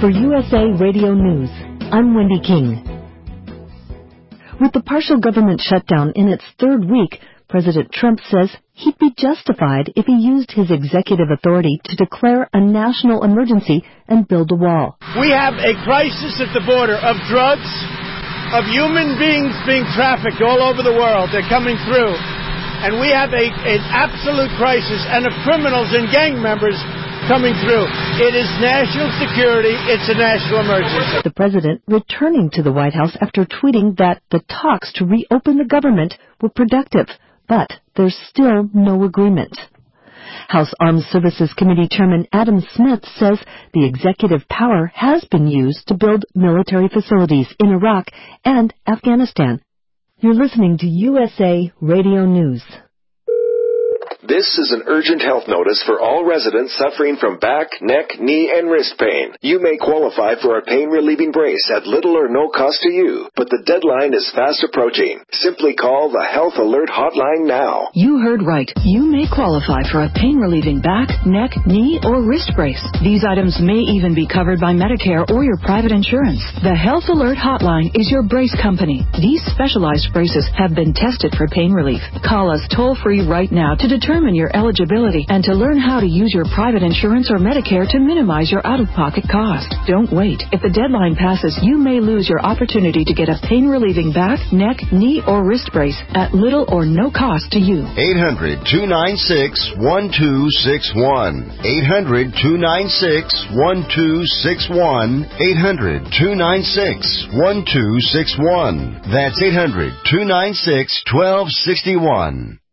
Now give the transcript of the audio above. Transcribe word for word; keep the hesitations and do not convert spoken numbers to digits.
For U S A Radio News, I'm Wendy King. With the partial government shutdown in its third week, President Trump says he'd be justified if he used his executive authority to declare a national emergency and build a wall. We have a crisis at the border of drugs, of human beings being trafficked all over the world. They're coming through. And we have a, an absolute crisis, and of criminals and gang members coming through. It is national security. It's a national emergency. The president returning to the White House after tweeting that the talks to reopen the government were productive, but there's still no agreement. House Armed Services Committee Chairman Adam Smith says the executive power has been used to build military facilities in Iraq and Afghanistan. You're listening to U S A Radio News. This is an urgent health notice for all residents suffering from back, neck, knee, and wrist pain. You may qualify for a pain-relieving brace at little or no cost to you, but the deadline is fast approaching. Simply call the Health Alert Hotline now. You heard right. You may qualify for a pain-relieving back, neck, knee, or wrist brace. These items may even be covered by Medicare or your private insurance. The Health Alert Hotline is your brace company. These specialized braces have been tested for pain relief. Call us toll-free right now to determine your eligibility and to learn how to use your private insurance or Medicare to minimize your out-of-pocket cost. Don't wait. If the deadline passes, you may lose your opportunity to get a pain-relieving back, neck, knee, or wrist brace at little or no cost to you. eight hundred, two nine six, one two six one. eight hundred, two nine six, one two six one. eight hundred, two nine six, one two six one. That's eight hundred, two nine six, one two six one.